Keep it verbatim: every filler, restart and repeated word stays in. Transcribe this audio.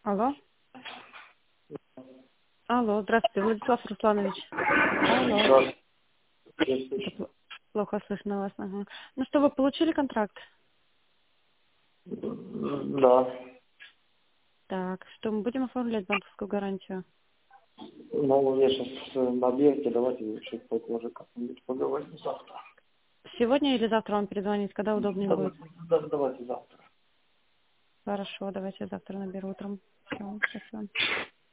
Алло. Алло, здравствуйте, Владислав Русланович. Алло. Это пл- плохо слышно вас. Ага. Ну что, вы получили контракт? Да. Так, что мы будем оформлять банковскую гарантию? Ну, я сейчас на объекте, давайте чуть попозже как-нибудь поговорим завтра. Сегодня или завтра вам перезвонить, когда удобнее Да, будет? да, давайте завтра. Хорошо, давайте я завтра наберу утром. Все, спасибо.